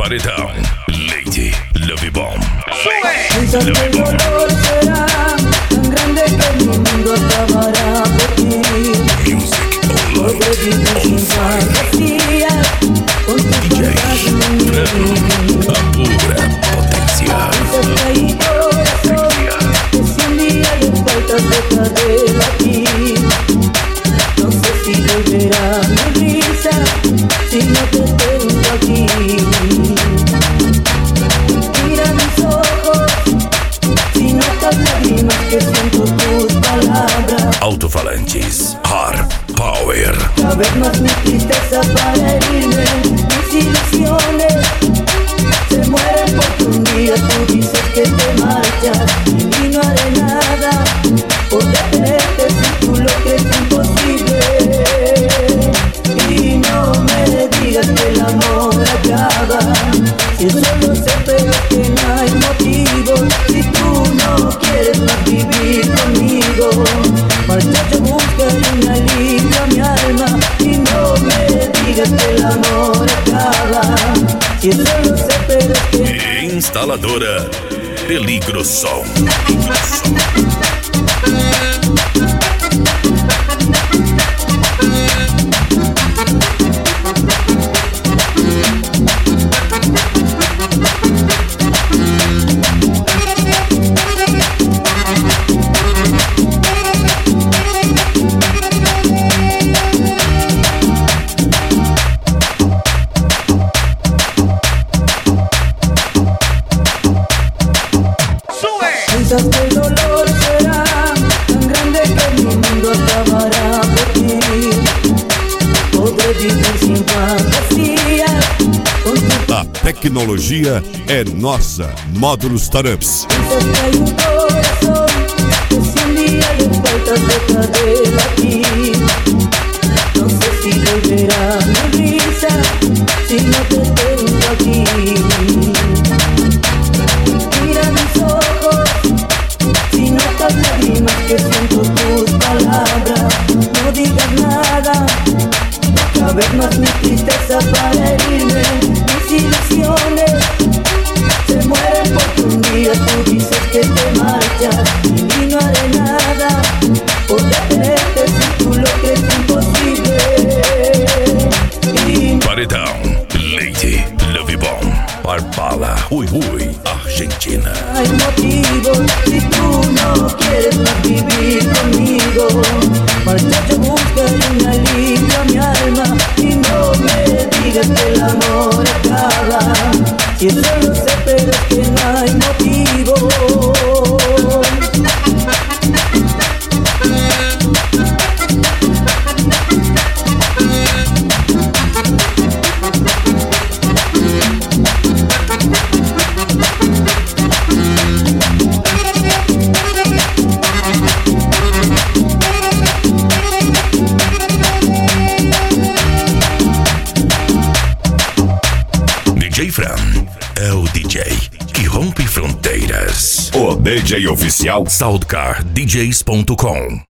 Paredão, Lady Love Bomb. Piensas que el dolor será tan grande que el mundo acabará por ti. Podré vivir sin fantasía con tus fantasmas en mí. A pura potencia. Piensas que hay corazón que si un día le faltas deja de latir. No sé si volverá mi risa si no te tengo aquí. Mira mis ojos, si notas lágrimas que siento tus palabras. Alto-falantes, Hard Power. Cada vez más mi tristeza para herirme, mis ilusiones se mueren porque un día tú dices que te marchas y no haré nada por detenerte si tú lo crees imposible. Y no me digas que el amor acaba, si solo sé pero que no hay motivo. Si tú no quieres más vivir conmigo, muchacho, busca un alivio a mi alma. Y no me digas que el amor acaba, si solo sé pero que Instaladora Peligro Som. piensas que el dolor será tan grande que el mundo acabará por ti. Podré vivir sin fantasia con tu... A tecnologia é nossa. Módulos Startups. Piensas que hay un corazón que si un día le faltas deja de latir. No sé si volverá mi risa si no te tengo aquí. Mira mis ojos, si notas lágrimas que siento tus palabras. No digas nada, cada vez más mi tristeza para herirme. Mis ilusiones se mueren porque un día tú dices que te marchas y no haré nada por detenerte si tú lo crees imposible. Y Paredão, Lady Love Bomb. Barbala, Ui Ui, Argentina. no hay motivo si tú no quieres más vivir conmigo. Muchacho, busca un alivio a mi alma y no me digas que el amor acaba. Si eso lo sé, pero es que no hay motivo. DJ Fran é o DJ que rompe fronteiras. O DJ oficial SoundcarDJs.com